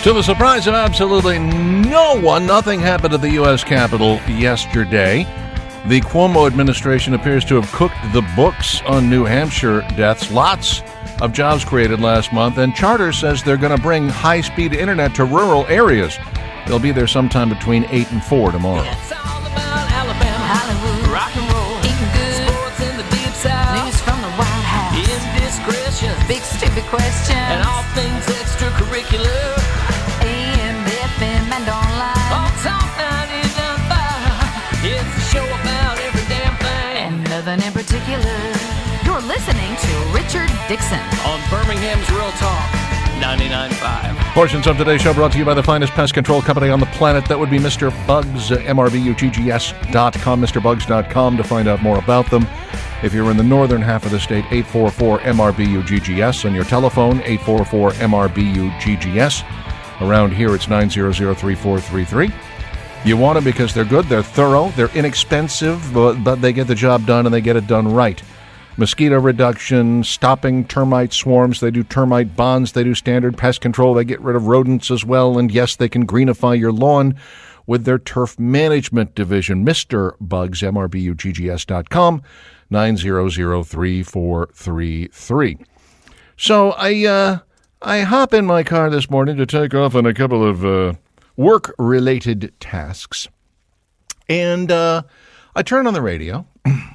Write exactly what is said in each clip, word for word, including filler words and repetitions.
To the surprise of absolutely no one, nothing happened at the U S Capitol yesterday. The Cuomo administration appears to have cooked the books on New Hampshire deaths. Lots of jobs created last month, and Charter says they're going to bring high-speed internet to rural areas. They'll be there sometime between eight and four tomorrow. It's all about Alabama, Hollywood, rock and roll, eating good, sports in the deep south, news from the White House, indiscretions, big stupid questions, and all things extracurricular. In particular, you're listening to Richard Dixon on Birmingham's Real Talk ninety-nine point five. Portions of today's show brought to you by the finest pest control company on the planet. That would be Mister Bugs, M R B U G G S dot com, Mr Bugs dot com to find out more about them. If you're in the northern half of the state, eight four four M R B U G G S. On your telephone, eight four four M R B U G G S. Around here, it's nine zero zero three four three three. You want them because they're good, they're thorough, they're inexpensive, but, but they get the job done and they get it done right. Mosquito reduction, stopping termite swarms, they do termite bonds, they do standard pest control, they get rid of rodents as well, and yes, they can greenify your lawn with their turf management division. Mister Bugs, M R B U G G S dot com, nine zero zero three four three three. So I, uh, I hop in my car this morning to take off on a couple of Uh, work-related tasks, and uh, I turn on the radio,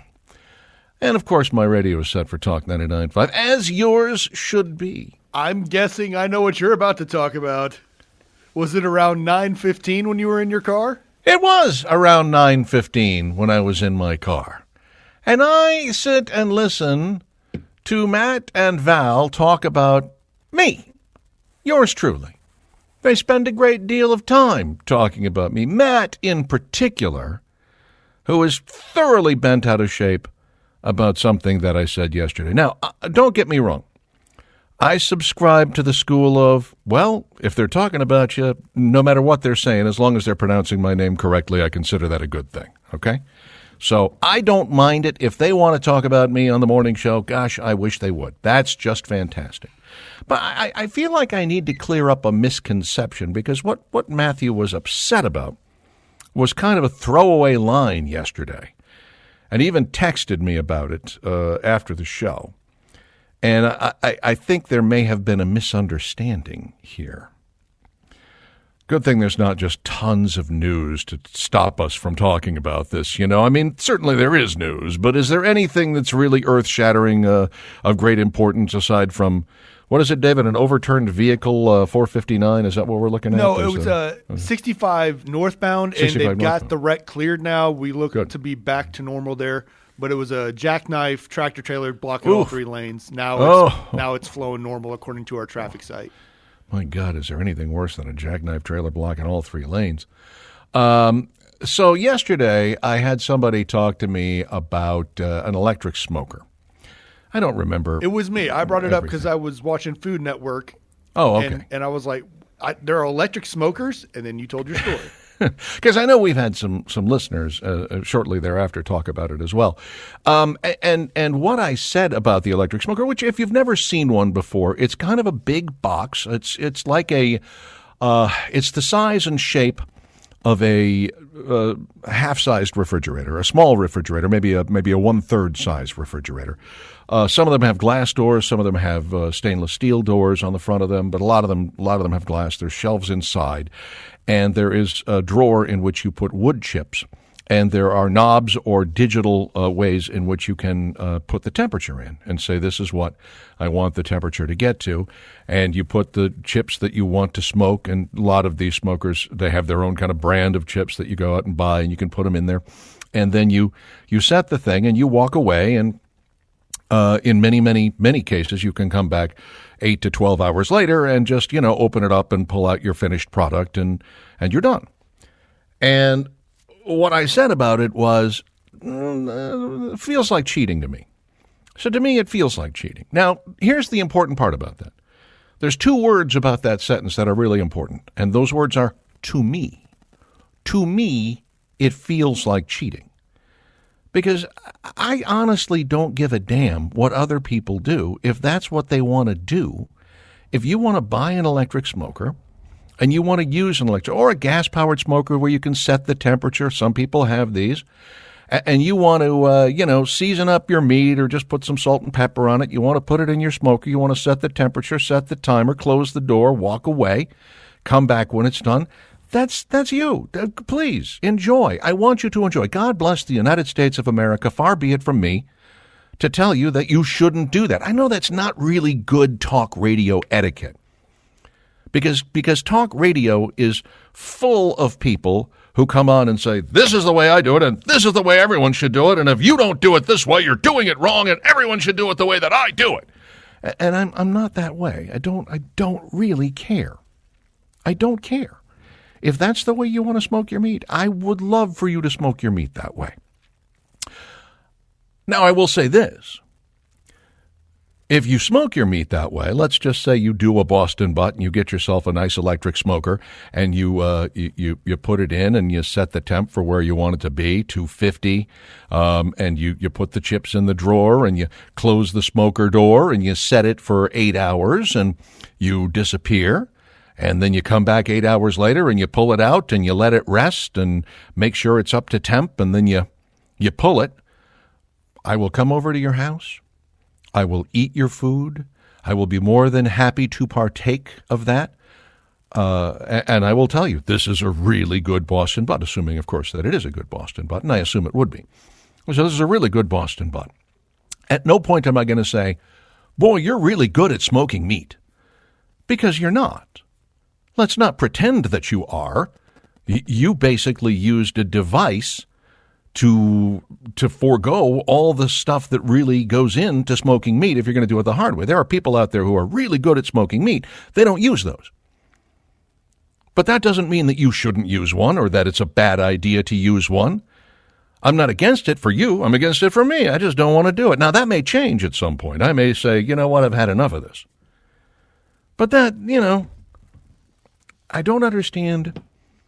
and of course my radio is set for Talk ninety-nine point five, as yours should be. I'm guessing I know what you're about to talk about. Was it around nine fifteen when you were in your car? It was around nine fifteen when I was in my car, and I sit and listen to Matt and Val talk about me, yours truly. They spend a great deal of time talking about me. Matt, in particular, who is thoroughly bent out of shape about something that I said yesterday. Now, don't get me wrong. I subscribe to the school of, well, if they're talking about you, no matter what they're saying, as long as they're pronouncing my name correctly, I consider that a good thing, okay? So I don't mind it. If they want to talk about me on the morning show, gosh, I wish they would. That's just fantastic. But I, I feel like I need to clear up a misconception, because what, what Matthew was upset about was kind of a throwaway line yesterday, and even texted me about it uh, after the show. And I, I, I think there may have been a misunderstanding here. Good thing there's not just tons of news to stop us from talking about this, you know. I mean, certainly there is news, but is there anything that's really earth-shattering, uh, of great importance, aside from, what is it, David, an overturned vehicle, uh, four fifty-nine? Is that what we're looking at? No, There's it was a, uh, sixty-five northbound, sixty-five and they've northbound. got the wreck cleared now. We look Good. to be back to normal there. But it was a jackknife tractor-trailer blocking all Oof. three lanes. Now it's, Oh. now it's flowing normal according to our traffic site. My God, is there anything worse than a jackknife trailer blocking all three lanes? Um, so yesterday, I had somebody talk to me about uh, an electric smoker. I don't remember. It was me. I brought it up because everything. I was watching Food Network. Oh, okay. And, and I was like, I, there are electric smokers? And then you told your story. Because I know we've had some some listeners uh, shortly thereafter talk about it as well. Um, and and what I said about the electric smoker, which if you've never seen one before, it's kind of a big box. It's it's like a uh, it's the size and shape of a uh, half-sized refrigerator, a small refrigerator, maybe a maybe a one-third size refrigerator. Uh, some of them have glass doors, some of them have uh, stainless steel doors on the front of them, but a lot of them a lot of them have glass. There's shelves inside, and there is a drawer in which you put wood chips, and there are knobs or digital uh, ways in which you can uh, put the temperature in and say, this is what I want the temperature to get to, and you put the chips that you want to smoke, and a lot of these smokers, they have their own kind of brand of chips that you go out and buy, and you can put them in there, and then you, you set the thing, and you walk away, and Uh, in many, many, many cases, you can come back eight to twelve hours later and just, you know, open it up and pull out your finished product, and, and you're done. And what I said about it was, mm, uh, it feels like cheating to me. So to me, it feels like cheating. Now, here's the important part about that. There's two words about that sentence that are really important, and those words are to me. To me, it feels like cheating. Because I honestly don't give a damn what other people do if that's what they want to do. If you want to buy an electric smoker and you want to use an electric or a gas-powered smoker where you can set the temperature. Some people have these. And you want to, uh, you know, season up your meat or just put some salt and pepper on it. You want to put it in your smoker. You want to set the temperature, set the timer, close the door, walk away, come back when it's done. That's that's you. Please, enjoy. I want you to enjoy. God bless the United States of America. Far be it from me to tell you that you shouldn't do that. I know that's not really good talk radio etiquette because because talk radio is full of people who come on and say, this is the way I do it, and this is the way everyone should do it, and if you don't do it this way, you're doing it wrong, and everyone should do it the way that I do it. And I'm I'm not that way. I don't I don't really care. I don't care. If that's the way you want to smoke your meat, I would love for you to smoke your meat that way. Now, I will say this. If you smoke your meat that way, let's just say you do a Boston butt and you get yourself a nice electric smoker and you uh, you, you, you put it in and you set the temp for where you want it to be, two fifty, um, and you, you put the chips in the drawer and you close the smoker door and you set it for eight hours and you disappear. And then you come back eight hours later and you pull it out and you let it rest and make sure it's up to temp and then you you pull it. I will come over to your house. I will eat your food. I will be more than happy to partake of that. Uh, and I will tell you, this is a really good Boston butt, assuming, of course, that it is a good Boston butt, and I assume it would be. So this is a really good Boston butt. At no point am I going to say, boy, you're really good at smoking meat, because you're not. Let's not pretend that you are. You basically used a device to to forego all the stuff that really goes into smoking meat if you're going to do it the hard way. There are people out there who are really good at smoking meat. They don't use those. But that doesn't mean that you shouldn't use one or that it's a bad idea to use one. I'm not against it for you. I'm against it for me. I just don't want to do it. Now, that may change at some point. I may say, you know what, I've had enough of this. But that, you know, I don't understand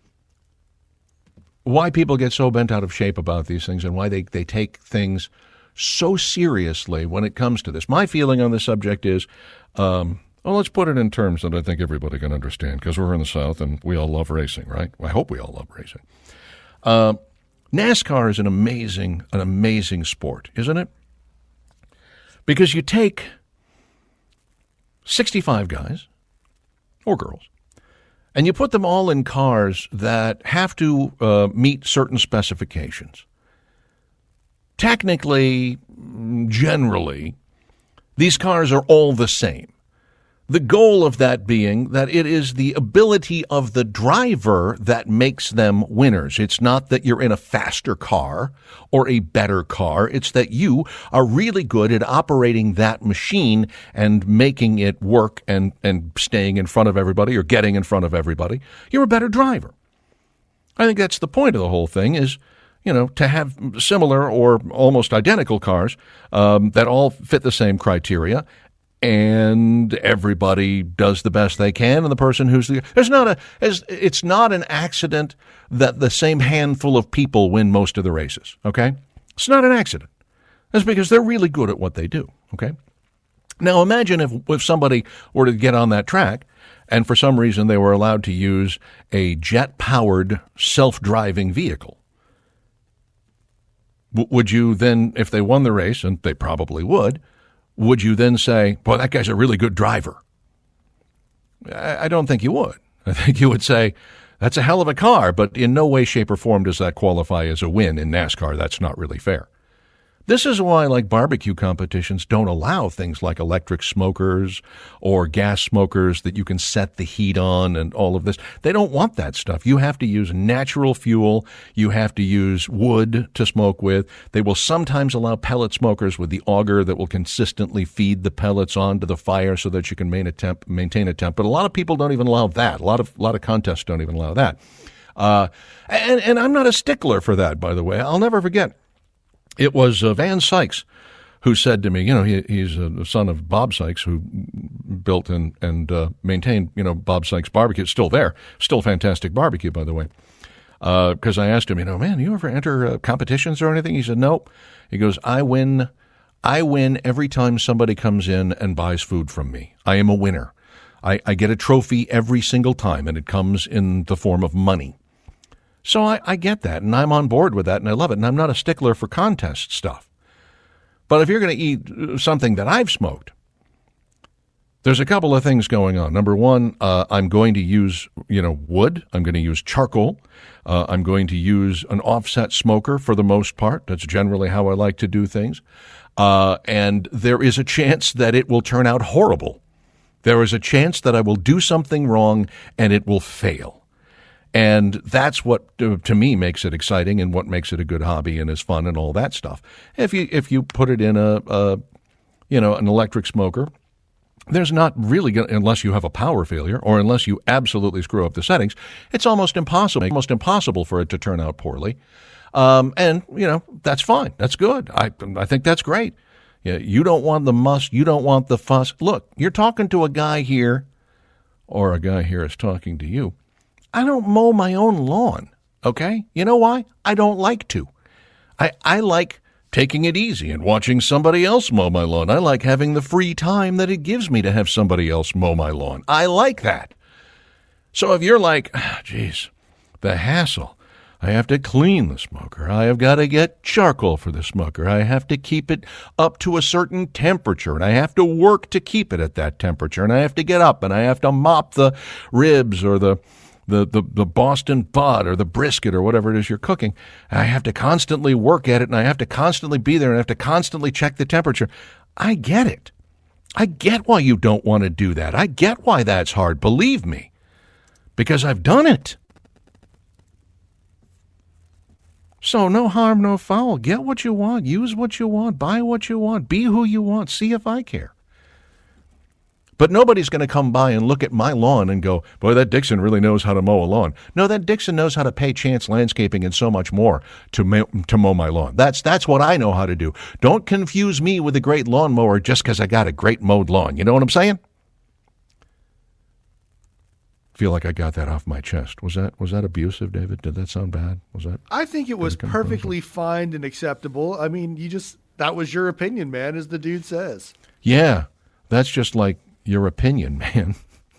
why people get so bent out of shape about these things and why they, they take things so seriously when it comes to this. My feeling on the subject is, um, well, let's put it in terms that I think everybody can understand, because we're in the South and we all love racing, right? I hope we all love racing. Uh, NASCAR is an amazing, an amazing sport, isn't it? Because you take sixty-five guys or girls, and you put them all in cars that have to uh, meet certain specifications. Technically, generally, these cars are all the same. The goal of that being that it is the ability of the driver that makes them winners. It's not that you're in a faster car or a better car. It's that you are really good at operating that machine and making it work and, and staying in front of everybody or getting in front of everybody. You're a better driver. I think that's the point of the whole thing is, you know, to have similar or almost identical cars um, that all fit the same criteria. And everybody does the best they can, and the person who's the there's not a it's not an accident that the same handful of people win most of the races. Okay, it's not an accident. That's because they're really good at what they do. Okay, now imagine if if somebody were to get on that track, and for some reason they were allowed to use a jet-powered self-driving vehicle. W- would you then, if they won the race, and they probably would? Would you then say, boy, that guy's a really good driver? I don't think you would. I think you would say, that's a hell of a car, but in no way, shape, or form does that qualify as a win in NASCAR. That's not really fair. This is why, like, barbecue competitions don't allow things like electric smokers or gas smokers that you can set the heat on and all of this. They don't want that stuff. You have to use natural fuel. You have to use wood to smoke with. They will sometimes allow pellet smokers with the auger that will consistently feed the pellets onto the fire so that you can maintain a temp. Maintain a temp. But a lot of people don't even allow that. A lot of a lot of contests don't even allow that. Uh, and, and I'm not a stickler for that, by the way. I'll never forget. It was uh, Van Sykes who said to me, you know, he, he's a, the son of Bob Sykes, who built and, and uh, maintained, you know, Bob Sykes Barbecue. It's still there. Still fantastic barbecue, by the way. Because uh, I asked him, you know, man, you ever enter uh, competitions or anything? He said, nope. He goes, I win. I win every time somebody comes in and buys food from me. I am a winner. I, I get a trophy every single time, and it comes in the form of money. So I, I get that, and I'm on board with that, and I love it, and I'm not a stickler for contest stuff. But if you're going to eat something that I've smoked, there's a couple of things going on. Number one, uh, I'm going to use, you know, wood. I'm going to use charcoal. Uh, I'm going to use an offset smoker for the most part. That's generally how I like to do things. Uh, and there is a chance that it will turn out horrible. There is a chance that I will do something wrong and it will fail. And that's what, uh, to me, makes it exciting and what makes it a good hobby and is fun and all that stuff. If you if you put it in a, a you know, an electric smoker, there's not really going to, unless you have a power failure or unless you absolutely screw up the settings, it's almost impossible, almost impossible for it to turn out poorly. Um, and, you know, that's fine. That's good. I I think that's great. Yeah, you don't want the muss. You don't want the fuss. Look, you're talking to a guy here, or a guy here is talking to you. I don't mow my own lawn, okay? You know why? I don't like to. I, I like taking it easy and watching somebody else mow my lawn. I like having the free time that it gives me to have somebody else mow my lawn. I like that. So if you're like, ah, geez, the hassle. I have to clean the smoker. I have got to get charcoal for the smoker. I have to keep it up to a certain temperature, and I have to work to keep it at that temperature, and I have to get up, and I have to mop the ribs or the the, the, the Boston butt or the brisket or whatever it is you're cooking. I have to constantly work at it, and I have to constantly be there, and I have to constantly check the temperature. I get it. I get why you don't want to do that. I get why that's hard, believe me, because I've done it. So no harm, no foul. Get what you want. Use what you want. Buy what you want. Be who you want. See if I care. But nobody's going to come by and look at my lawn and go, boy, that Dixon really knows how to mow a lawn. No, that Dixon knows how to pay Chance Landscaping and so much more to mow, to mow my lawn. That's that's what I know how to do. Don't confuse me with a great lawnmower just because I got a great mowed lawn. You know what I'm saying? Feel like I got that off my chest. Was that was that abusive, David? Did that sound bad? Was that? I think it was perfectly fine and acceptable. I mean, you just that was your opinion, man, as the dude says. Yeah, that's just like your opinion, man.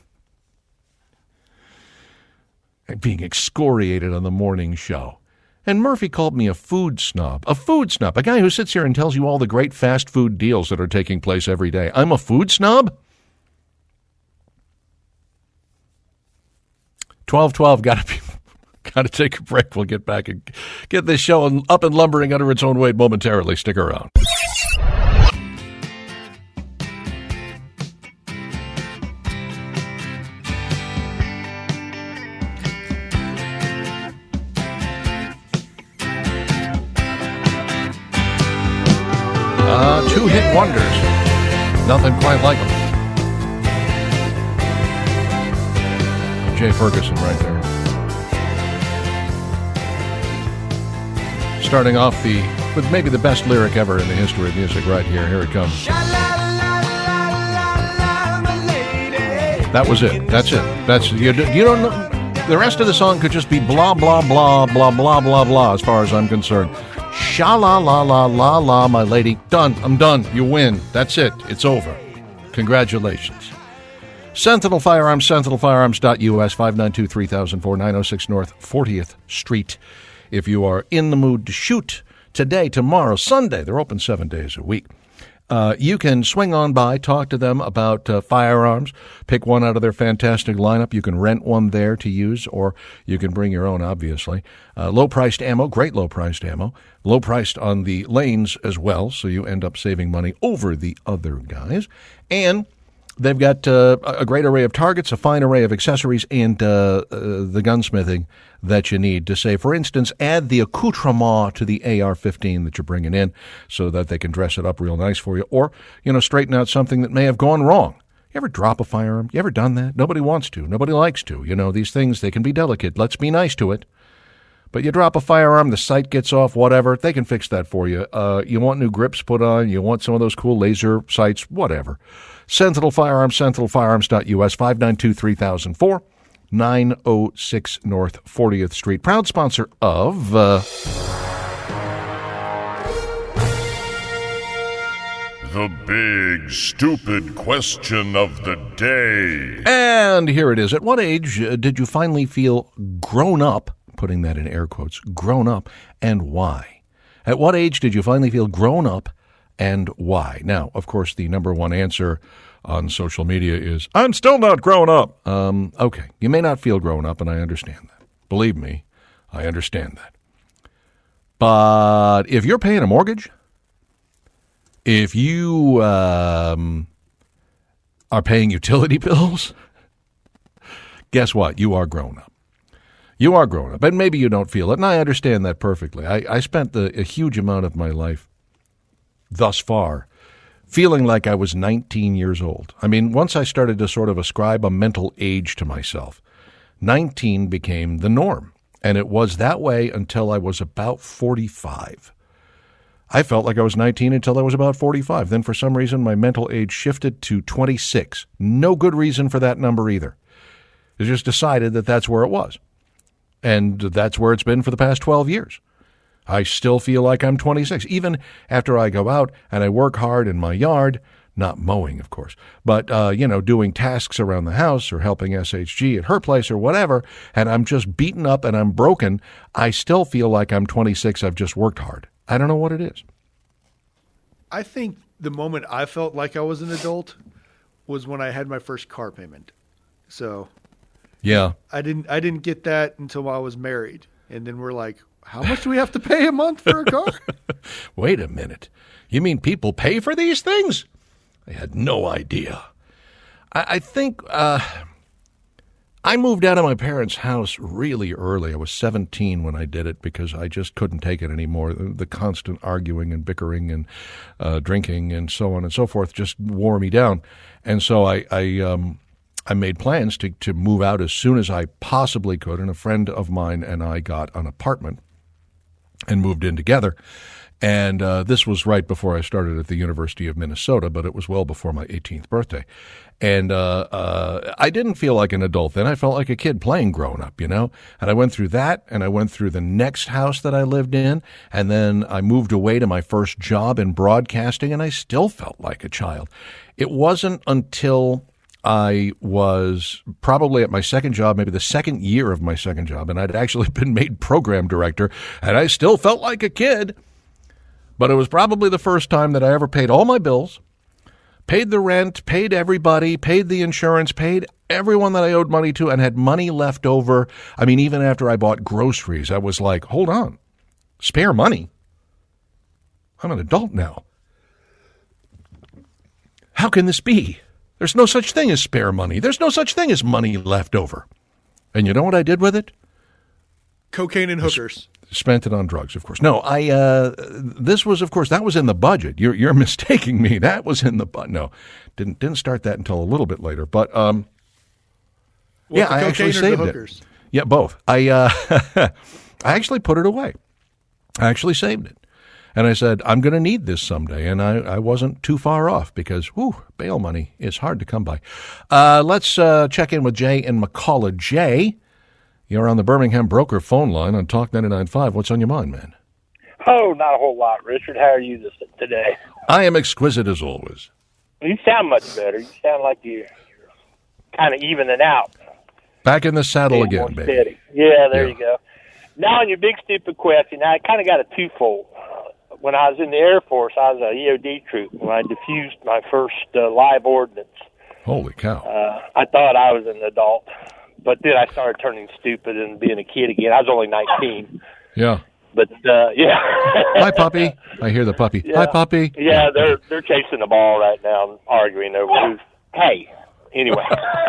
Being excoriated on the morning show. And Murphy called me a food snob. A food snob. A guy who sits here and tells you all the great fast food deals that are taking place every day. I'm a food snob? twelve twelve, got to be, got to take a break. We'll get back and get this show up and lumbering under its own weight momentarily. Stick around. Uh, two-hit wonders. Nothing quite like them. Jay Ferguson right there. Starting off the with maybe the best lyric ever in the history of music right here. Here it comes. That was it. That's it. That's you, you don't know. The rest of the song could just be blah, blah, blah, blah, blah, blah, blah, as far as I'm concerned. Sha-la-la-la-la-la, my lady. Done. I'm done. You win. That's it. It's over. Congratulations. Sentinel Firearms, sentinel firearms dot U S, five nine two, three thousand four, nine oh six North fortieth Street. If you are in the mood to shoot today, tomorrow, Sunday, they're open seven days a week. Uh, you can swing on by, talk to them about uh, firearms, pick one out of their fantastic lineup. You can rent one there to use, or you can bring your own, obviously. Uh, low-priced ammo, great low-priced ammo. Low-priced on the lanes as well, so you end up saving money over the other guys. And they've got uh, a great array of targets, a fine array of accessories, and uh, uh, the gunsmithing that you need to say, for instance, add the accoutrement to the A R fifteen that you're bringing in so that they can dress it up real nice for you, or, you know, straighten out something that may have gone wrong. You ever drop a firearm? You ever done that? Nobody wants to. Nobody likes to. You know, these things, they can be delicate. Let's be nice to it. But you drop a firearm, the sight gets off, whatever, they can fix that for you. Uh, you want new grips put on, you want some of those cool laser sights, whatever. Sentinel Firearms, sentinel firearms dot U S, five nine two, three thousand four, nine oh six North fortieth Street. Proud sponsor of... Uh, The big stupid question of the day. And here it is. At what age uh, did you finally feel grown up, putting that in air quotes, grown up, and why? At what age did you finally feel grown up, and why? Now, of course, the number one answer on social media is, I'm still not grown up. Um, okay, you may not feel grown up, and I understand that. Believe me, I understand that. But if you're paying a mortgage, if you um, are paying utility bills, guess what? You are grown up. You are grown up, and maybe you don't feel it, and I understand that perfectly. I, I spent the, a huge amount of my life thus far feeling like I was nineteen years old. I mean, once I started to sort of ascribe a mental age to myself, nineteen became the norm, and it was that way until I was about forty-five. I felt like I was nineteen until I was about forty-five. Then for some reason, my mental age shifted to twenty-six. No good reason for that number either. I just decided that that's where it was. And that's where it's been for the past twelve years. I still feel like I'm twenty-six, even after I go out and I work hard in my yard, not mowing, of course, but, uh, you know, doing tasks around the house or helping S H G at her place or whatever, and I'm just beaten up and I'm broken. I still feel like I'm twenty-six. I've just worked hard. I don't know what it is. I think the moment I felt like I was an adult was when I had my first car payment. So Yeah. I didn't I didn't get that until I was married. And then we're like, how much do we have to pay a month for a car? Wait a minute. You mean people pay for these things? I had no idea. I, I think uh, I moved out of my parents' house really early. I was seventeen when I did it because I just couldn't take it anymore. The, the constant arguing and bickering and uh, drinking and so on and so forth just wore me down. And so I... I um, I made plans to, to move out as soon as I possibly could, and a friend of mine and I got an apartment and moved in together. And uh, this was right before I started at the University of Minnesota, but it was well before my eighteenth birthday. And uh, uh, I didn't feel like an adult then. I felt like a kid playing grown up, you know. And I went through that, and I went through the next house that I lived in, and then I moved away to my first job in broadcasting, and I still felt like a child. It wasn't until I was probably at my second job, maybe the second year of my second job, and I'd actually been made program director, and I still felt like a kid. But it was probably the first time that I ever paid all my bills, paid the rent, paid everybody, paid the insurance, paid everyone that I owed money to, and had money left over. I mean, even after I bought groceries, I was like, hold on, spare money? I'm an adult now. How can this be? There's no such thing as spare money. There's no such thing as money left over. And you know what I did with it? Cocaine and hookers. Spent it on drugs, of course. No, I. Uh, this was, of course, that was in the budget. You're you're mistaking me. That was in the budget. No, didn't didn't start that until a little bit later. But um, What, yeah, the I cocaine actually or the saved it. hookers? Yeah, both. I uh, I actually put it away. I actually saved it. And I said, I'm going to need this someday. And I, I wasn't too far off because, whew, bail money is hard to come by. Uh, let's uh, check in with Jay in McCullough. Jay, you're on the Birmingham Broker phone line on Talk ninety-nine point five. What's on your mind, man? Oh, not a whole lot, Richard. How are you this today? I am exquisite as always. You sound much better. You sound like you're, you're kind of evening out. Back in the saddle Being again, more baby. steady. Yeah, there Yeah. you go. Now, on your big stupid question, I kind of got a twofold. When I was in the Air Force, I was a E O D troop when I diffused my first uh, live ordnance. Holy cow. Uh, I thought I was an adult, but then I started turning stupid and being a kid again. I was only nineteen. Yeah. But, uh, yeah. Hi, puppy. I hear the puppy. Yeah. Hi, puppy. Yeah, they're they're chasing the ball right now, arguing over who's. Hey, anyway.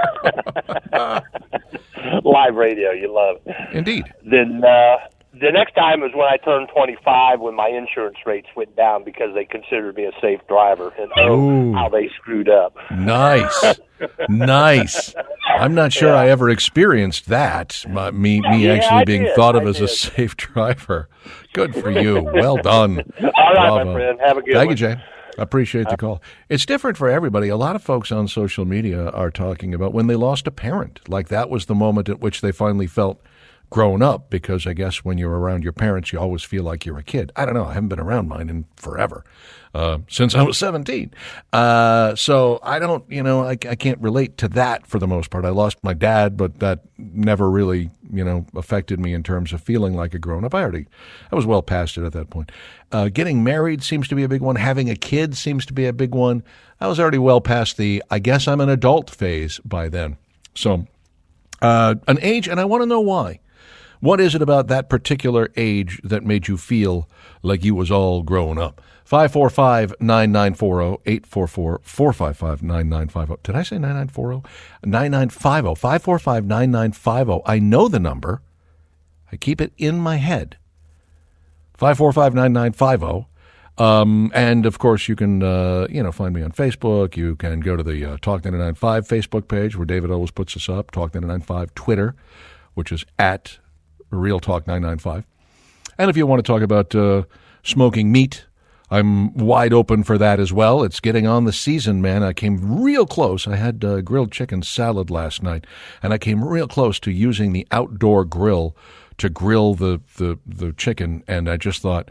Live radio, you love it. Indeed. Then uh, the next time was when I turned twenty-five, when my insurance rates went down because they considered me a safe driver, and oh, Ooh. how they screwed up. Nice. Nice. I'm not sure Yeah. I ever experienced that, my, me me Yeah, actually I being did. thought of I as a did. safe driver. Good for you. Well done. All right, Bravo. my friend. Have a good Thank one. you, Jay. I appreciate the call. It's different for everybody. A lot of folks on social media are talking about when they lost a parent. Like that was the moment at which they finally felt grown up, because I guess when you're around your parents, you always feel like you're a kid. I don't know. I haven't been around mine in forever, uh, since I was seventeen. Uh, so I don't, you know, I, I can't relate to that for the most part. I lost my dad, but that never really, you know, affected me in terms of feeling like a grown up. I already, I was well past it at that point. Uh, getting married seems to be a big one. Having a kid seems to be a big one. I was already well past the, I guess I'm an adult phase by then. So, uh, an age, and I want to know why. What is it about that particular age that made you feel like you was all grown up? five four five, nine nine four zero, eight four four, four five five, nine nine five zero. Did I say nine nine four zero? nine nine five zero. five four five, nine nine five zero. I know the number. I keep it in my head. five four five, nine nine five zero. Um, and, of course, you can, uh, you know, find me on Facebook. You can go to the uh, Talk nine nine five Facebook page where David always puts us up. Talk nine nine five Twitter, which is at Real Talk nine nine five. And if you want to talk about uh, smoking meat, I'm wide open for that as well. It's getting on the season, man. I came real close. I had uh, grilled chicken salad last night, and I came real close to using the outdoor grill to grill the, the, the chicken, and I just thought,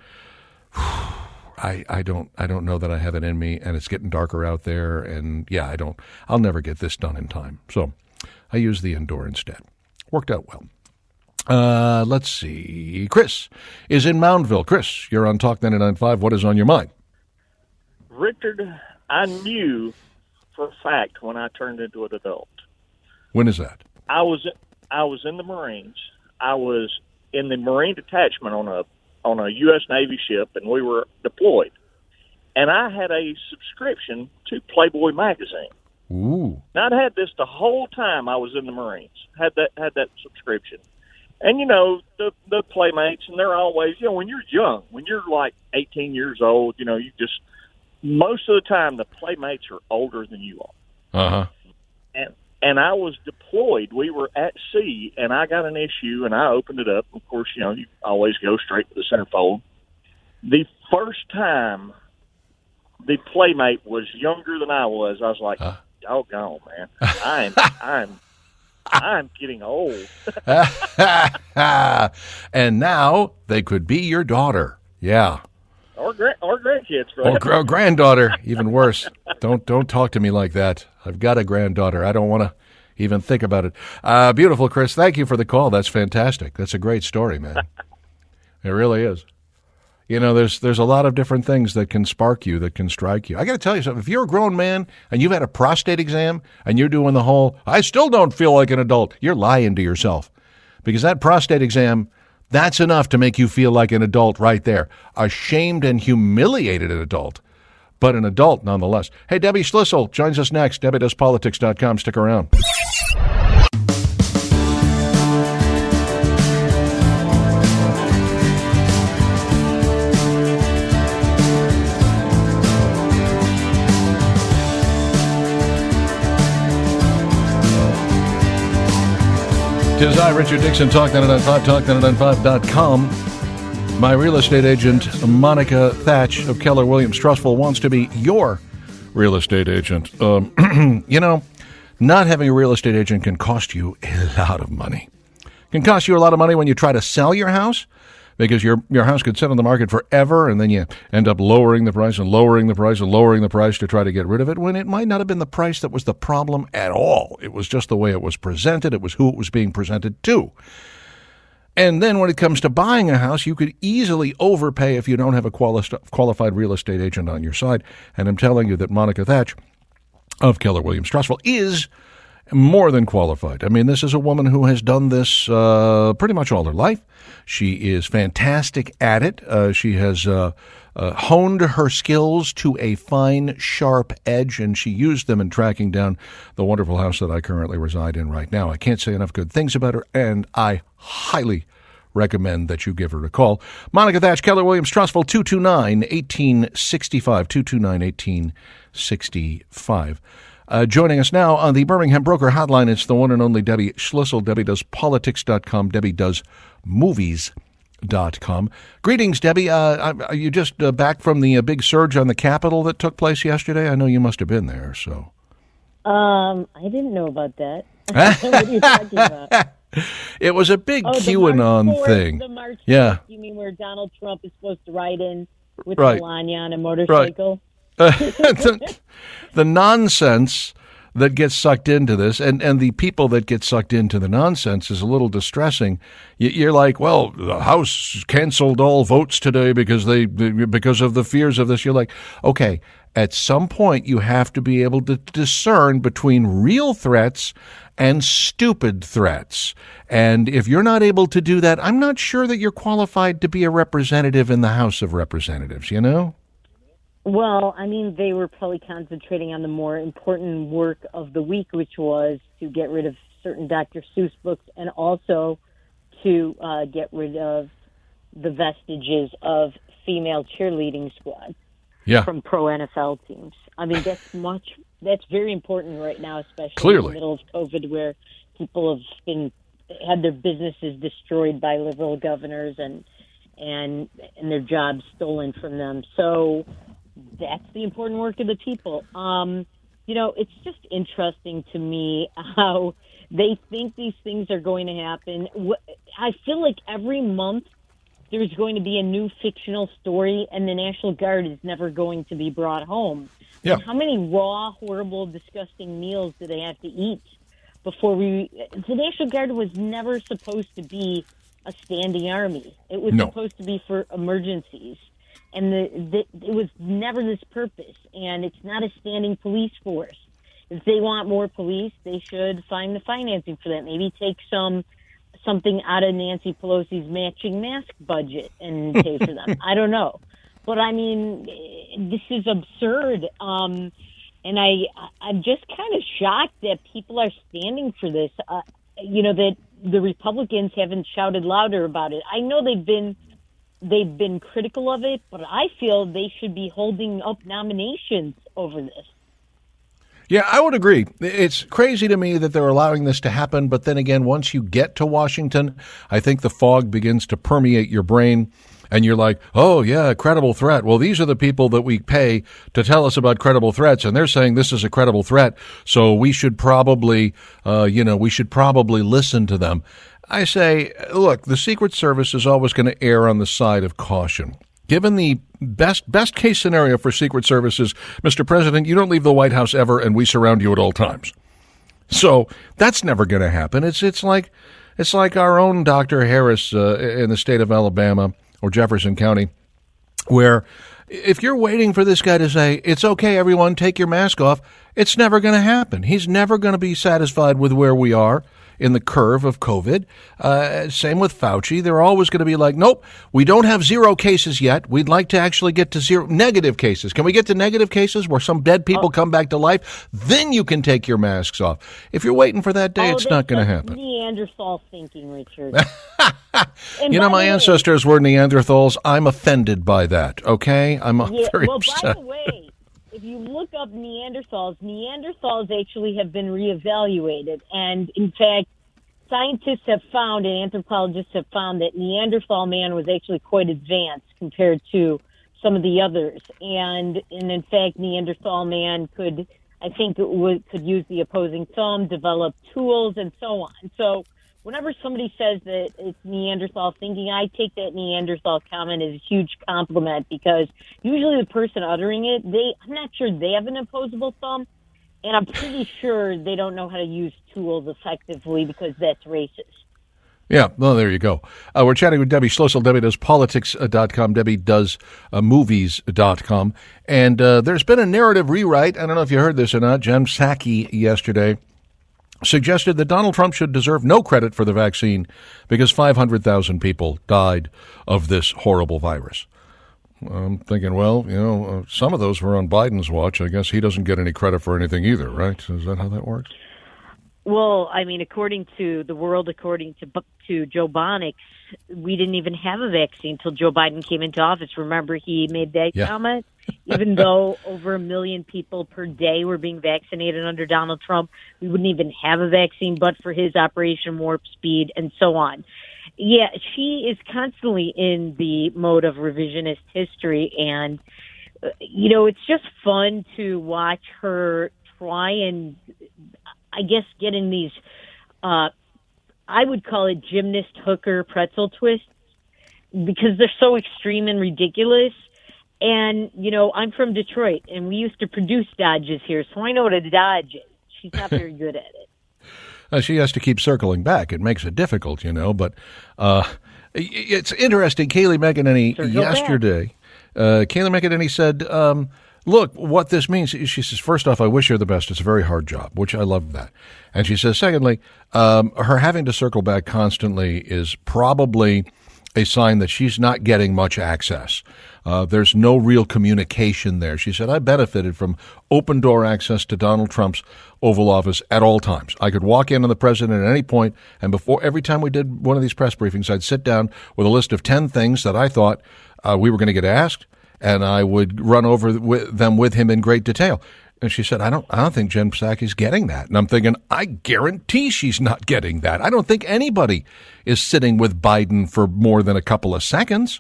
I, I don't I don't know that I have it in me, and it's getting darker out there, and yeah, I don't, I'll never get this done in time. So I used the indoor instead. Worked out well. Uh, let's see. Chris is in Moundville. Chris, you're on Talk nine nine five. What is on your mind? Richard, I knew for a fact when I turned into an adult. When is that? I was I was in the Marines. I was in the Marine detachment on a on a U S Navy ship, and we were deployed. And I had a subscription to Playboy magazine. Ooh. Now, I'd had this the whole time I was in the Marines. Had that had that subscription. And, you know, the, the Playmates, and they're always, you know, when you're young, when you're like eighteen years old, you know, you just, most of the time the Playmates are older than you are. Uh-huh. And and I was deployed. We were at sea, and I got an issue, and I opened it up. Of course, you know, you always go straight to the centerfold. The first time the Playmate was younger than I was, I was like, huh? Doggone, man. I'm, I'm, I'm getting old. And now they could be your daughter. Yeah. Or, gra- or grandkids. Or gr- granddaughter, even worse. Don't don't talk to me like that. I've got a granddaughter. I don't want to even think about it. Uh, beautiful, Chris. Thank you for the call. That's fantastic. That's a great story, man. It really is. You know, there's there's a lot of different things that can spark you, that can strike you. I got to tell you something. If you're a grown man and you've had a prostate exam and you're doing the whole, I still don't feel like an adult, you're lying to yourself. Because that prostate exam, that's enough to make you feel like an adult right there. A shamed and humiliated adult, but an adult nonetheless. Hey, Debbie Schlissel joins us next. Debbie Does Politics dot com. Stick around. Tis I, Richard Dixon, Talk nine nine five, Talk nine nine five dot com. My real estate agent, Monica Thatch of Keller Williams Trustful, wants to be your real estate agent. Um, you know, not having a real estate agent can cost you a lot of money. It can cost you a lot of money when you try to sell your house, because your your house could sit on the market forever, and then you end up lowering the price and lowering the price and lowering the price to try to get rid of it, when it might not have been the price that was the problem at all. It was just the way it was presented. It was who it was being presented to. And then when it comes to buying a house, you could easily overpay if you don't have a quali- qualified real estate agent on your side. And I'm telling you that Monica Thatch of Keller Williams Trustful is more than qualified. I mean, this is a woman who has done this uh, pretty much all her life. She is fantastic at it. Uh, she has uh, uh, honed her skills to a fine, sharp edge, and she used them in tracking down the wonderful house that I currently reside in right now. I can't say enough good things about her, and I highly recommend that you give her a call. Monica Thatch, Keller Williams Trustful, two two nine, one eight six five, two two nine, one eight six five. Uh, joining us now on the Birmingham Broker Hotline, it's the one and only Debbie Schlissel, Debbie Does Politics dot com, Debbie Does Movies dot com. Greetings, Debbie. Uh, are you just uh, back from the uh, big surge on the Capitol that took place yesterday? I know you must have been there, so. Um, I didn't know about that. What are you talking about? It was a big Oh, the QAnon March fourth, thing. The March Yeah. fourth, you mean where Donald Trump is supposed to ride in with Right. Melania on a motorcycle? the, the nonsense that gets sucked into this, and, and the people that get sucked into the nonsense is a little distressing. You, you're like, well, the House canceled all votes today because they because of the fears of this. You're like, okay, at some point you have to be able to discern between real threats and stupid threats. And if you're not able to do that, I'm not sure that you're qualified to be a representative in the House of Representatives, you know? Well, I mean, they were probably concentrating on the more important work of the week, which was to get rid of certain Doctor Seuss books and also to uh, get rid of the vestiges of female cheerleading squads Yeah. from pro N F L teams. I mean, that's much, that's very important right now, especially Clearly. in the middle of COVID, where people have been, had their businesses destroyed by liberal governors and, and, and their jobs stolen from them. So, that's the important work of the people. Um, you know, it's just interesting to me how they think these things are going to happen. I feel like every month there's going to be a new fictional story, and the National Guard is never going to be brought home. Yeah. How many raw, horrible, disgusting meals do they have to eat before we... The National Guard was never supposed to be a standing army. It was No. supposed to be for emergencies. And the, the, it was never this purpose, and it's not a standing police force. If they want more police, they should find the financing for that. Maybe take some something out of Nancy Pelosi's matching mask budget and pay for them. I don't know. But, I mean, this is absurd. Um, and I, I'm just kind of shocked that people are standing for this, uh, you know, that the Republicans haven't shouted louder about it. I know they've been... They've been critical of it, but I feel they should be holding up nominations over this. Yeah, I would agree. It's crazy to me that they're allowing this to happen, but then again, once you get to Washington, I think the fog begins to permeate your brain, and you're like, oh, yeah, credible threat. Well, these are the people that we pay to tell us about credible threats, and they're saying this is a credible threat, so we should probably, uh, you know, we should probably listen to them. I say, look, the Secret Service is always going to err on the side of caution. Given the best best case scenario for Secret Service is, Mister President, you don't leave the White House ever, and we surround you at all times. So that's never going to happen. It's it's like it's like our own Doctor Harris uh, in the state of Alabama or Jefferson County, where if you're waiting for this guy to say, it's okay, everyone, take your mask off, it's never going to happen. He's never going to be satisfied with where we are in the curve of COVID. Uh, same with Fauci. They're always going to be like, nope, we don't have zero cases yet. We'd like to actually get to zero negative cases. Can we get to negative cases where some dead people come back to life? Then you can take your masks off. If you're waiting for that day, Oh, it's not going to that's happen. Neanderthal thinking, Richard. You know, by my the way- ancestors were Neanderthals. I'm offended by that, okay? I'm uh, Yeah, very well, upset. by the way, if you look up Neanderthals, Neanderthals actually have been reevaluated. And in fact, scientists have found and anthropologists have found that Neanderthal man was actually quite advanced compared to some of the others. And, and in fact, Neanderthal man could, I think, it would, could use the opposing thumb, develop tools, and so on. So whenever somebody says that it's Neanderthal thinking, I take that Neanderthal comment as a huge compliment, because usually the person uttering it, they I'm not sure they have an opposable thumb, and I'm pretty sure they don't know how to use tools effectively, because that's racist. Yeah, well, there you go. Uh, we're chatting with Debbie Schlossel. Debbie does politics dot com. Debbie does uh, movies dot com. And uh, there's been a narrative rewrite. I don't know if you heard this or not. Jen Psaki yesterday suggested that Donald Trump should deserve no credit for the vaccine because five hundred thousand people died of this horrible virus. I'm thinking, well, you know, uh, some of those were on Biden's watch. I guess he doesn't get any credit for anything either, right? Is that how that works? Well, I mean, according to the world, according to to Joe Bonix, we didn't even have a vaccine until Joe Biden came into office. Remember, he made that Yeah. comment? Even though over a million people per day were being vaccinated under Donald Trump, we wouldn't even have a vaccine but for his Operation Warp Speed and so on. Yeah, she is constantly in the mode of revisionist history, and, uh, you know, it's just fun to watch her try and, I guess, get in these uh, I would call it gymnast hooker pretzel twists because they're so extreme and ridiculous. And, you know, I'm from Detroit, and we used to produce Dodges here, so I know what a Dodge is. She's not very good at it. Uh, she has to keep circling back. It makes it difficult, you know. But uh, it's interesting. Kayleigh McEnany Circle yesterday, uh, Kayleigh McEnany said, um, look, what this means, she says, first off, I wish her the best. It's a very hard job, which I love that. And she says, secondly, um, her having to circle back constantly is probably a sign that she's not getting much access. Uh, there's no real communication there. She said, I benefited from open door access to Donald Trump's Oval Office at all times. I could walk in on the president at any point, and before every time we did one of these press briefings, I'd sit down with a list of ten things that I thought uh, we were going to get asked, and I would run over with them with him in great detail. And she said, I don't I don't think Jen Psaki's getting that. And I'm thinking, I guarantee she's not getting that. I don't think anybody is sitting with Biden for more than a couple of seconds.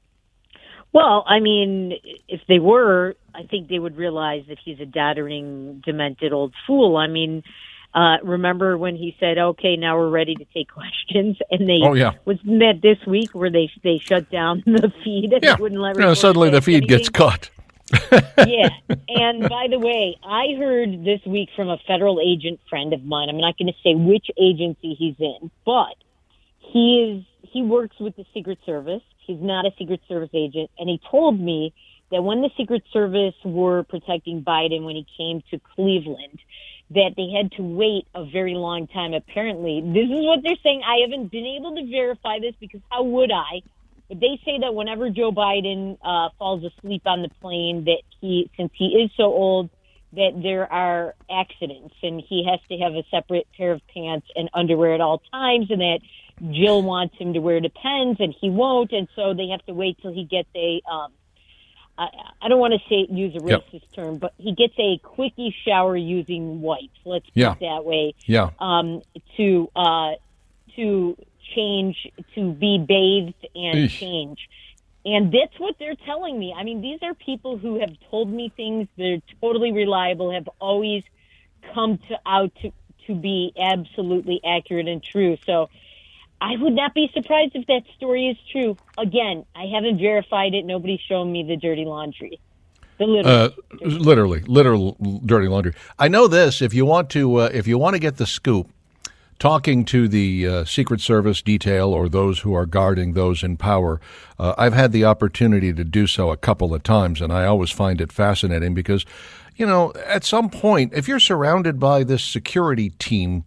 Well, I mean, if they were, I think they would realize that he's a doddering, demented old fool. I mean, uh, remember when he said, okay, now we're ready to take questions? And they oh, yeah. was met this week where they they shut down the feed and yeah. they wouldn't let you know, suddenly the feed anything. gets cut. Yeah. And by the way, I heard this week from a federal agent friend of mine. I'm not going to say which agency he's in, but he is he works with the Secret Service. He's not a Secret Service agent. And he told me that when the Secret Service were protecting Biden when he came to Cleveland, that they had to wait a very long time. Apparently, this is what they're saying. I haven't been able to verify this because how would I? But they say that whenever Joe Biden uh, falls asleep on the plane, that he, since he is so old, that there are accidents and he has to have a separate pair of pants and underwear at all times, and that Jill wants him to wear Depends and he won't, and so they have to wait till he gets a, um, I, I don't want to say use a racist yep. term, but he gets a quickie shower using wipes. Let's put yeah. it that way. Yeah. Um, to uh, to. change, to be bathed and Eesh. change. And that's what they're telling me. I mean, these are people who have told me things. They're totally reliable, have always come to out to, to be absolutely accurate and true. So I would not be surprised if that story is true. Again, I haven't verified it. Nobody's shown me the dirty laundry. The literal, uh, literally, literal dirty laundry. I know this. If you want to, uh, if you want to get the scoop, talking to the uh, Secret Service detail or those who are guarding those in power, uh, I've had the opportunity to do so a couple of times, and I always find it fascinating because, you know, at some point, if you're surrounded by this security team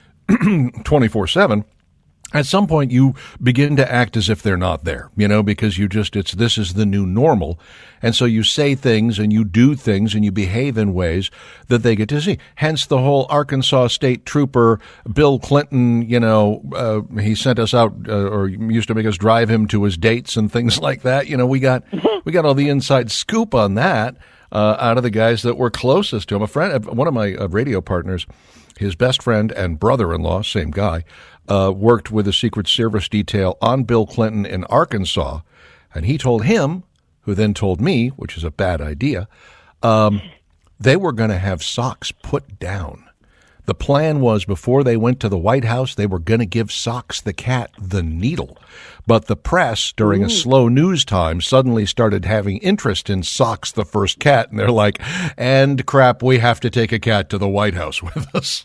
twenty-four seven, at some point you begin to act as if they're not there, you know, because you just, it's, this is the new normal. And so you say things and you do things and you behave in ways that they get to see. Hence the whole Arkansas State Trooper, Bill Clinton, you know, uh, he sent us out uh, or used to make us drive him to his dates and things like that. You know, we got, we got all the inside scoop on that, uh, out of the guys that were closest to him. A friend, one of my uh, radio partners, his best friend and brother-in-law, same guy, Uh, worked with the Secret Service detail on Bill Clinton in Arkansas, and he told him, who then told me, which is a bad idea, um, they were going to have Socks put down. The plan was before they went to the White House, they were going to give Socks the cat the needle. But the press, during Ooh. a slow news time, suddenly started having interest in Socks the first cat, and they're like, and crap, we have to take a cat to the White House with us.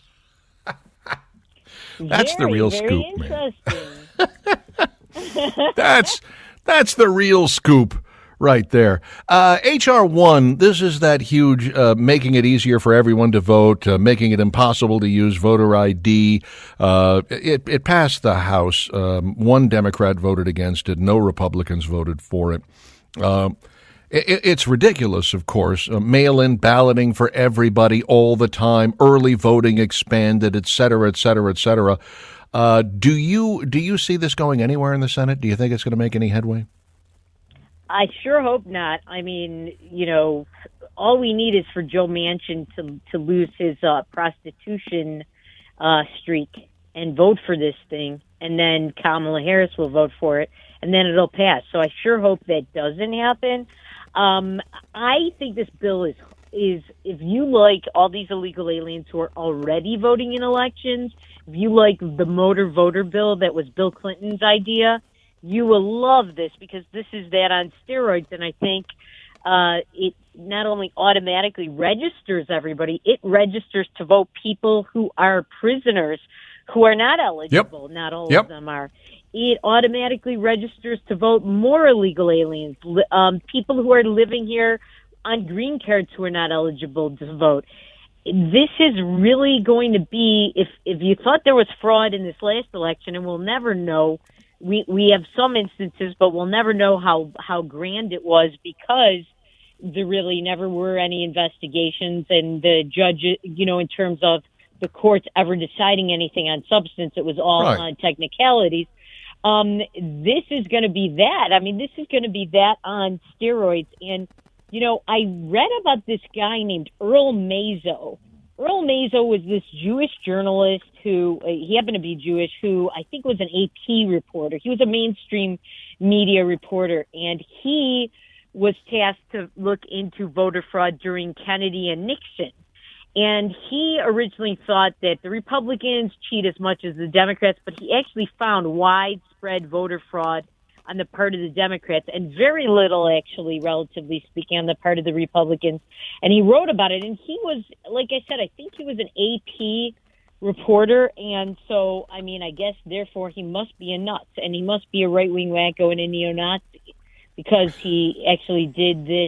That's very, the real very scoop, man. Interesting. that's that's the real scoop right there. Uh, H R one, this is that huge uh, making it easier for everyone to vote, uh, making it impossible to use voter I D. Uh, it, it passed the House. Um, one Democrat voted against it. No Republicans voted for it. Uh, It's ridiculous, of course. Uh, mail-in balloting for everybody all the time, early voting expanded, et cetera, et cetera, et cetera. Uh, do you do you see this going anywhere in the Senate? Do you think it's going to make any headway? I sure hope not. I mean, you know, all we need is for Joe Manchin to to lose his uh, prostitution uh, streak and vote for this thing, and then Kamala Harris will vote for it, and then it'll pass. So I sure hope that doesn't happen. Um, I think this bill is, is, if you like all these illegal aliens who are already voting in elections, if you like the motor voter bill that was Bill Clinton's idea, you will love this because this is that on steroids. And I think uh, it not only automatically registers everybody, it registers to vote people who are prisoners who are not eligible. Yep. Not all yep. of them are. It automatically registers to vote more illegal aliens, um, people who are living here on green cards who are not eligible to vote. This is really going to be, if if you thought there was fraud in this last election, and we'll never know, we, we have some instances, but we'll never know how, how grand it was because there really never were any investigations and the judge, you know, in terms of the courts ever deciding anything on substance, it was all right. on technicalities. Um, this is going to be that. I mean, this is going to be that on steroids. And, you know, I read about this guy named Earl Mazo. Earl Mazo was this Jewish journalist who, uh, he happened to be Jewish, who I think was an A P reporter. He was a mainstream media reporter, and he was tasked to look into voter fraud during Kennedy and Nixon. And he originally thought that the Republicans cheat as much as the Democrats, but he actually found widespread voter fraud on the part of the Democrats and very little, actually, relatively speaking, on the part of the Republicans. And he wrote about it. And he was, like I said, I think he was an A P reporter. And so, I mean, I guess, therefore, he must be a nuts. And he must be a right-wing wacko and a neo-Nazi because he actually did this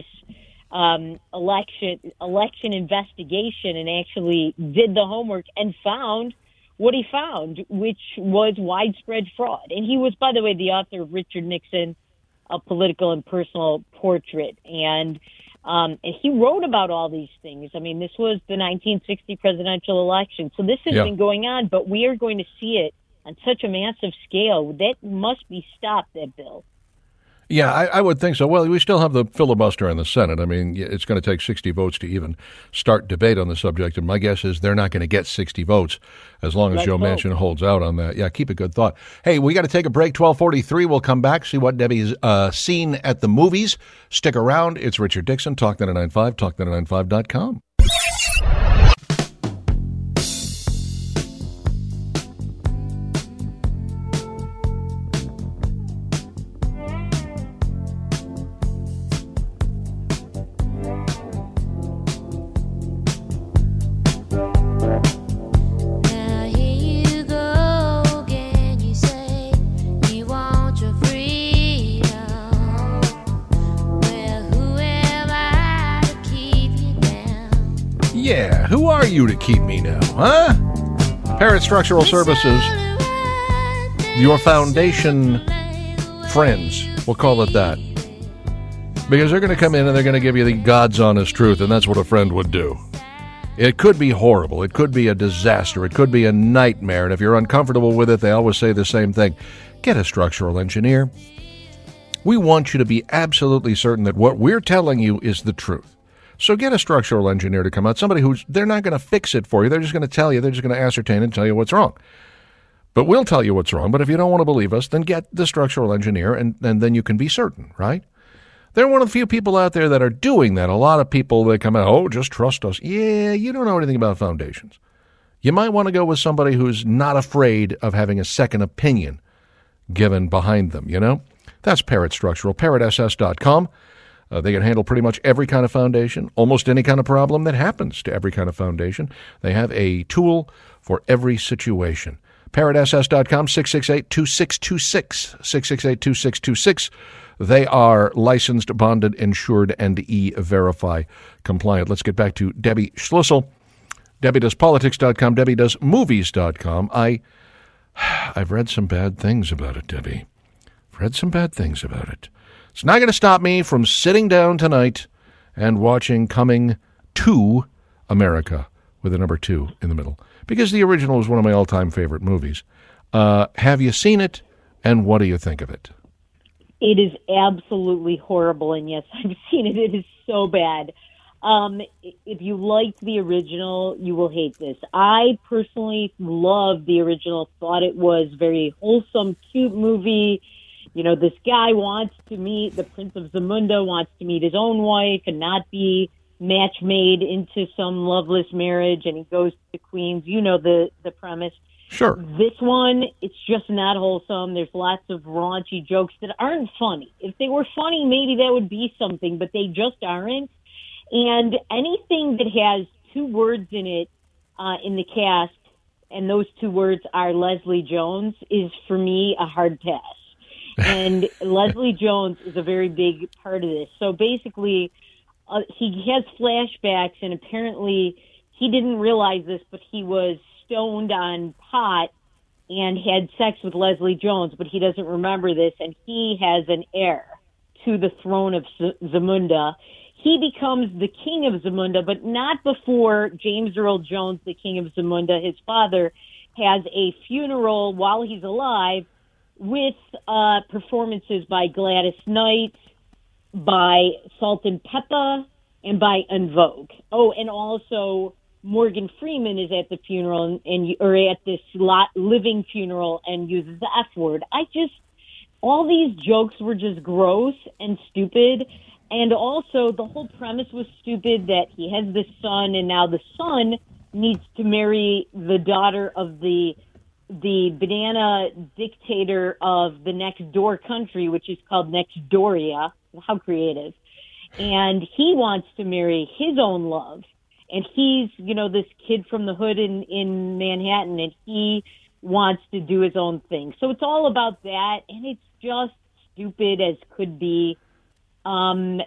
Um, election election investigation and actually did the homework and found what he found, which was widespread fraud. And he was, by the way, the author of Richard Nixon, A Political and Personal Portrait. And, um, and he wrote about all these things. I mean, this was the nineteen sixty presidential election. So this has yeah. been going on, but we are going to see it on such a massive scale. That must be stopped, that bill. Yeah, I, I would think so. Well, we still have the filibuster in the Senate. I mean, it's going to take sixty votes to even start debate on the subject, and my guess is they're not going to get sixty votes as long as Let's Joe hope. Manchin holds out on that. Yeah, keep a good thought. Hey, we got to take a break. twelve forty-three, we'll come back, see what Debbie's uh, seen at the movies. Stick around. It's Richard Dixon, Talk nine ninety-five, talk nine ninety-five dot com. Yeah, who are you to keep me now, huh? Parrott Structural Services, your foundation friends, we'll call it that. Because they're going to come in and they're going to give you the God's honest truth, and that's what a friend would do. It could be horrible. It could be a disaster. It could be a nightmare. And if you're uncomfortable with it, they always say the same thing. Get a structural engineer. We want you to be absolutely certain that what we're telling you is the truth. So get a structural engineer to come out, somebody who's, they're not going to fix it for you. They're just going to tell you. They're just going to ascertain and tell you what's wrong. But we'll tell you what's wrong. But if you don't want to believe us, then get the structural engineer, and, and then you can be certain, right? They're one of the few people out there that are doing that. A lot of people, they come out, oh, just trust us. Yeah, you don't know anything about foundations. You might want to go with somebody who's not afraid of having a second opinion given behind them, you know? That's Parrott Structural, parrott s s dot com. Uh, they can handle pretty much every kind of foundation, almost any kind of problem that happens to every kind of foundation. They have a tool for every situation. parrott s s dot com, six six eight, two six two six, six six eight, two six two six. They are licensed, bonded, insured, and E-Verify compliant. Let's get back to Debbie Schlussel. Debbie Does Politics dot com, Debbie Does Movies dot com. I, I've read some bad things about it, Debbie. I've read some bad things about it. It's not going to stop me from sitting down tonight and watching Coming to America with a number two in the middle, because the original is one of my all-time favorite movies. Uh, have you seen it, and what do you think of it? It is absolutely horrible, and yes, I've seen it. It is so bad. Um, if you liked the original, you will hate this. I personally loved the original, thought it was very wholesome, cute movie. You know, this guy wants to meet, the Prince of Zamunda wants to meet his own wife and not be match made into some loveless marriage, and he goes to Queens. You know the, the premise. Sure. This one, it's just not wholesome. There's lots of raunchy jokes that aren't funny. If they were funny, maybe that would be something, but they just aren't. And anything that has two words in it uh, in the cast, and those two words are Leslie Jones, is for me a hard pass. And Leslie Jones is a very big part of this. So basically, uh, he has flashbacks, and apparently he didn't realize this, but he was stoned on pot and had sex with Leslie Jones, but he doesn't remember this, and he has an heir to the throne of Z- Zamunda. He becomes the king of Zamunda, but not before James Earl Jones, the king of Zamunda, his father, has a funeral while he's alive with uh, performances by Gladys Knight, by Salt and Pepper, and by En Vogue. Oh, and also Morgan Freeman is at the funeral and, and or at this lot, living funeral and uses the F word. I just, all these jokes were just gross and stupid. And also the whole premise was stupid that he has this son and now the son needs to marry the daughter of the the banana dictator of the next door country, which is called Nextdoria. How creative. And he wants to marry his own love. And he's, you know, this kid from the hood in, in Manhattan, and he wants to do his own thing. So it's all about that, and it's just stupid as could be. Um,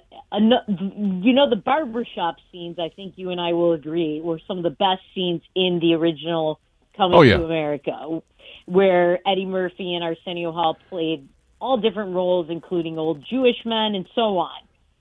you know, the barbershop scenes, I think you and I will agree, were some of the best scenes in the original Coming oh, yeah. to America, where Eddie Murphy and Arsenio Hall played all different roles, including old Jewish men and so on.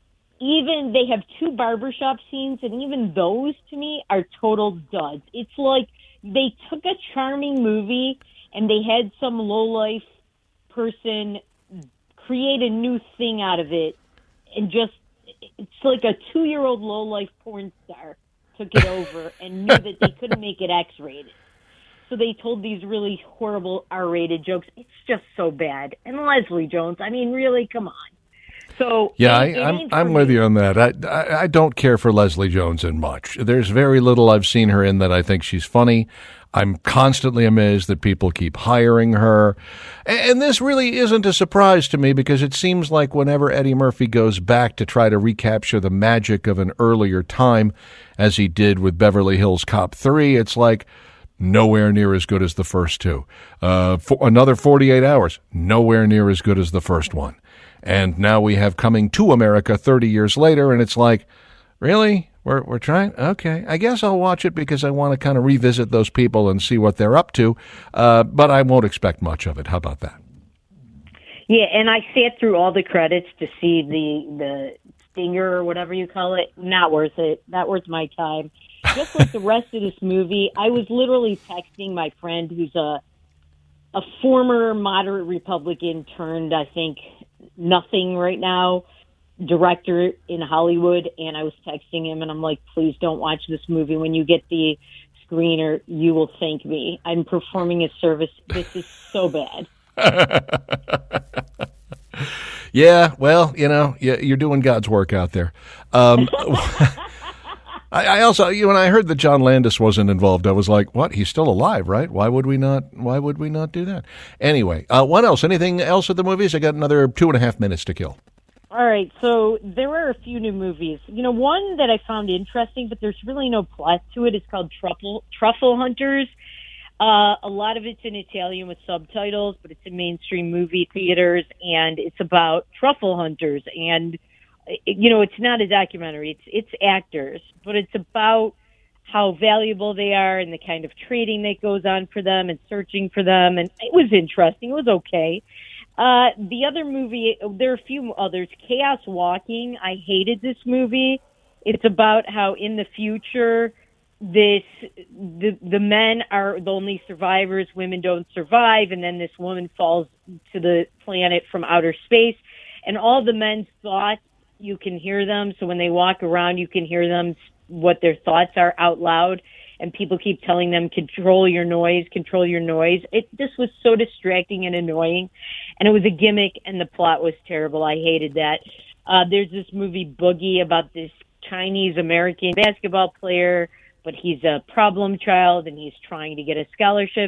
Even they have two barbershop scenes, and even those to me are total duds. It's like they took a charming movie and they had some lowlife person create a new thing out of it, and just it's like a two-year-old lowlife porn star took it over and knew that they couldn't make it X-rated. So they told these really horrible R-rated jokes. It's just so bad. And Leslie Jones, I mean, really, come on. So yeah, it, I, it I'm ain't I'm for with me. you on that. I, I I don't care for Leslie Jones in much. There's very little I've seen her in that I think she's funny. I'm constantly amazed that people keep hiring her. And, and this really isn't a surprise to me because it seems like whenever Eddie Murphy goes back to try to recapture the magic of an earlier time, as he did with Beverly Hills Cop three, it's like nowhere near as good as the first two. Uh, for another forty-eight hours, nowhere near as good as the first one. And now we have Coming to America thirty years later, and it's like, really? We're we're trying? Okay. I guess I'll watch it because I want to kind of revisit those people and see what they're up to, uh, but I won't expect much of it. How about that? Yeah, and I sat through all the credits to see the the stinger or whatever you call it. Not worth it. Not worth my time. Just like the rest of this movie, I was literally texting my friend who's a a former moderate Republican turned, I think, nothing right now, director in Hollywood, and I was texting him, and I'm like, please don't watch this movie. When you get the screener, you will thank me. I'm performing a service. This is so bad. Yeah, well, you know, you're doing God's work out there. Um, I, I also, you know, when I heard that John Landis wasn't involved, I was like, what? He's still alive, right? Why would we not, why would we not do that? Anyway, uh, what else? Anything else at the movies? I got another two and a half minutes to kill. All right, so there are a few new movies. You know, one that I found interesting, but there's really no plot to it, is called Truffle, Truffle Hunters. Uh, a lot of it's in Italian with subtitles, but it's in mainstream movie theaters, and it's about truffle hunters. And, you know, it's not a documentary. It's it's actors, but it's about how valuable they are and the kind of trading that goes on for them and searching for them. And it was interesting. It was okay. Uh, the other movie, there are a few others. Chaos Walking. I hated this movie. It's about how in the future, this the the men are the only survivors, women don't survive, and then this woman falls to the planet from outer space, and all the men's thoughts, you can hear them. So when they walk around, you can hear them, what their thoughts are out loud, and people keep telling them, control your noise, control your noise. It this was so distracting and annoying, and it was a gimmick, and the plot was terrible. I hated that. Uh, there's this movie Boogie about this Chinese American basketball player, but he's a problem child and he's trying to get a scholarship.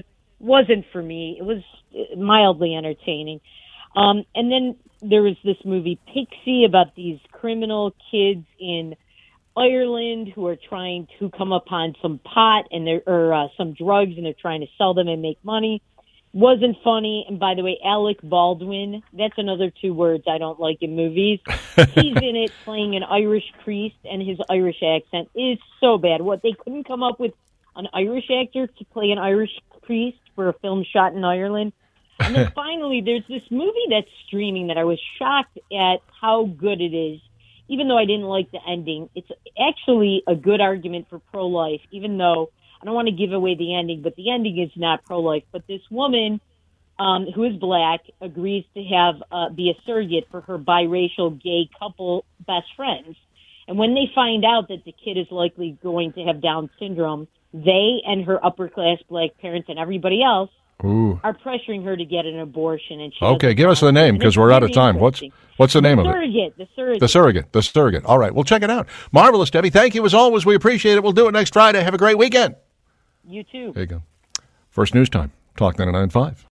wasn't for me. It was mildly entertaining. Um, and then there was this movie Pixie about these criminal kids in Ireland who are trying to come upon some pot and they're, or uh, some drugs, and they're trying to sell them and make money. Wasn't funny. And by the way, Alec Baldwin, that's another two words I don't like in movies. He's in it playing an Irish priest, and his Irish accent is so bad. What, they couldn't come up with an Irish actor to play an Irish priest for a film shot in Ireland? And then finally, there's this movie that's streaming that I was shocked at how good it is. Even though I didn't like the ending, it's actually a good argument for pro-life, even though I don't want to give away the ending, but the ending is not pro-life. But this woman um, who is black agrees to have uh, be a surrogate for her biracial gay couple best friends. And when they find out that the kid is likely going to have Down syndrome, they and her upper-class black parents and everybody else Ooh. are pressuring her to get an abortion. And she Okay, give us the name because we're out of time. What's what's the name the of it? surrogate, the surrogate. The Surrogate. The Surrogate. All right, we'll check it out. Marvelous, Debbie. Thank you as always. We appreciate it. We'll do it next Friday. Have a great weekend. You too. There you go. First news time. Talk ninety-nine point five.